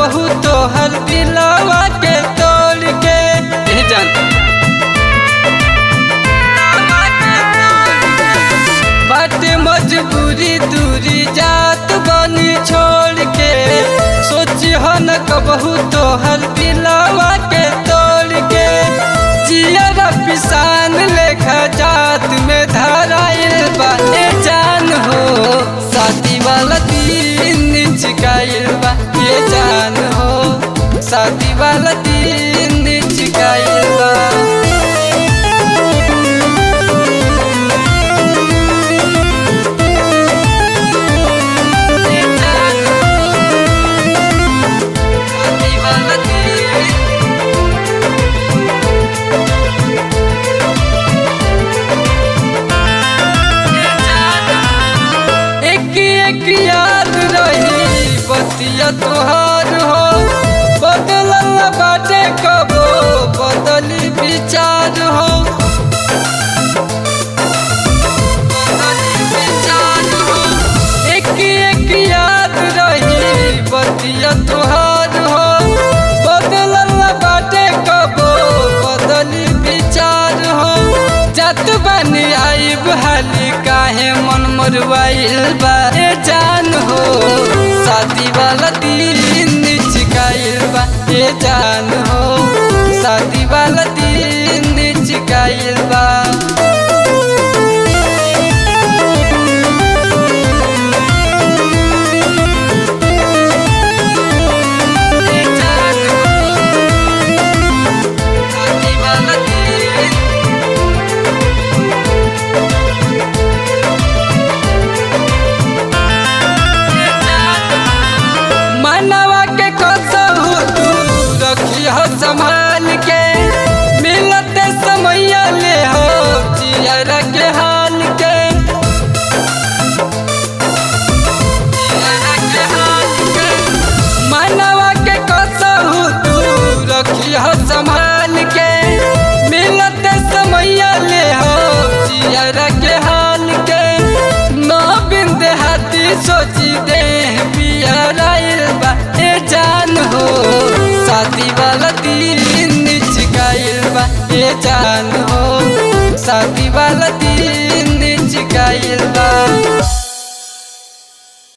कबहू तोहर दिलवा के तोड़ के जान बाटे मजबूरी दूरी जात बनी छोड़ के सोची हो न कबहू तोहर दिलवा के तोड़ के जिया पिसान लेखा जात में धराइल बाटे जान हो शादी वाला दिन चिकाइल बा ये जान हो शादी वाला दिन चिकाइल बा याद रही बतिया तोहार हो बदलल बाटे कबो बदली विचार हो एक याद रही बतिया तोहार हो बदलल बाटे कबो बदली विचार हो जत बनी आई बहाली काहे मन मरवाइल बा जान हो शादी वाला दिन चिकाइल बा ये जान हो शादी वाला दिन चिकाइल बा संभाल के मिलते समैया ले हो जिया के हाल के मनवा के कसहू तू रखिया संभाल के मिलते समैया ले हो जिया के हाल के नौ बिंदे हाथी सोची दे पिया बा ए जान हो शादी वाला दिन चिकाइल बा ये जान हो शादी वाला दिन चिकाइल बा।